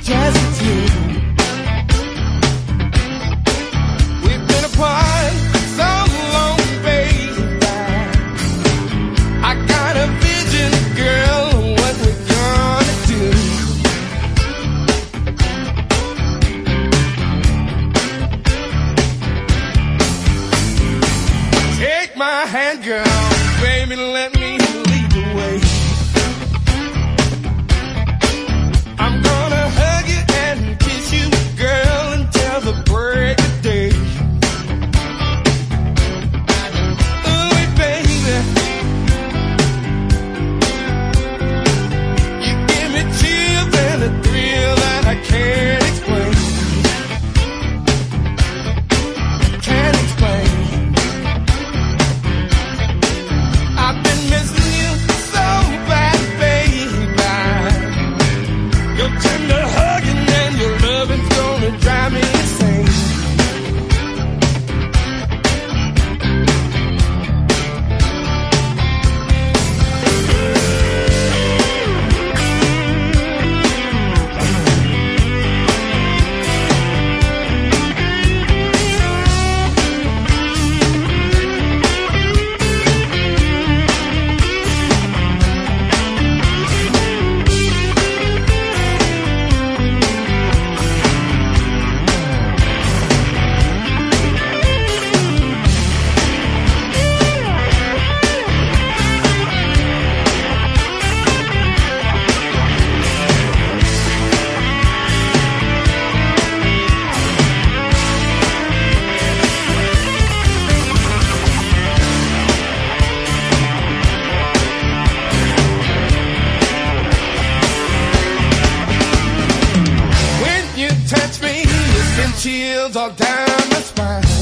just the two. We've been apart so long, baby. I got a vision, girl, of what we're gonna do. Take my hand, girl, baby, let me lead the way. I'm gonna hug you and kiss you, girl, until the break of day. Ooh, baby, you give me chills and a thrill that I can't explain. Can't explain. I've been missing you so bad, baby. Your tender hugging and your loving's gonna drive me insane. When you touch me, you send chills all down my spine.